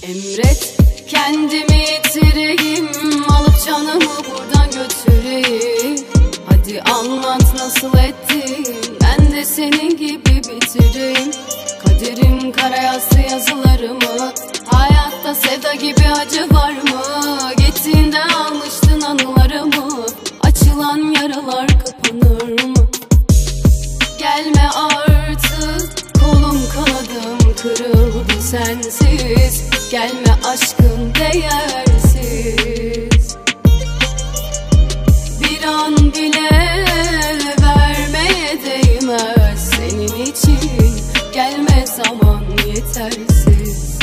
Emret kendimi yitireyim, alıp canımı buradan götüreyim. Hadi anlat nasıl ettin, ben de senin gibi bitireyim. Kaderim kara yazdı yazılarımı, hayatta sevda gibi acı var mı? Gittiğinde almıştın anılarımı, açılan yaralar kapanır mı? Gelme artık, kolum kanadım kırıldı sensiz. Gelme aşkın değersiz. Bir an bile vermeye değmez senin için. Gelme zaman yetersiz.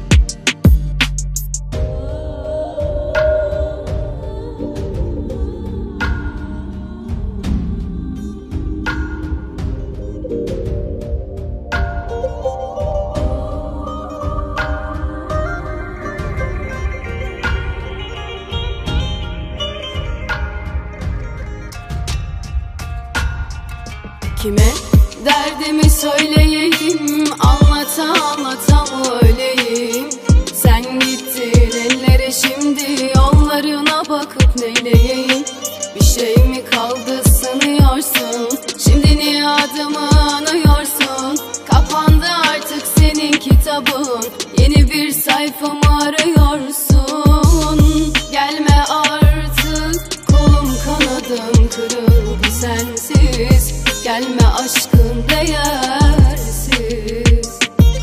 Kime derdimi söyleyeyim, anlata anlata mı öleyim? Sen gittin ellere, şimdi yollarına bakıp neyleyeyim? Bir şey mi kaldı sanıyorsun, şimdi niye adımı anıyorsun? Kapandı artık senin kitabın, yeni bir sayfamı arıyorsun. Gelme artık, kolum kanadım kırıldı sensiz. Gelme aşkın değersiz.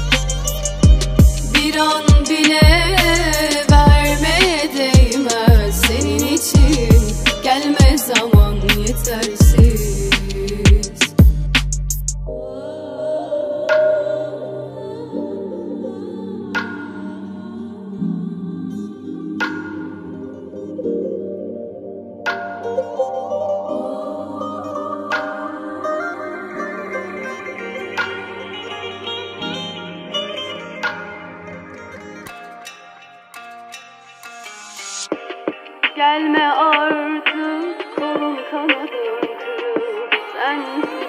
Bir an bile vermeye değmez senin için. Gelme zaman yetersiz. Gelme artık, kolum kanadım kırıldı sensiz.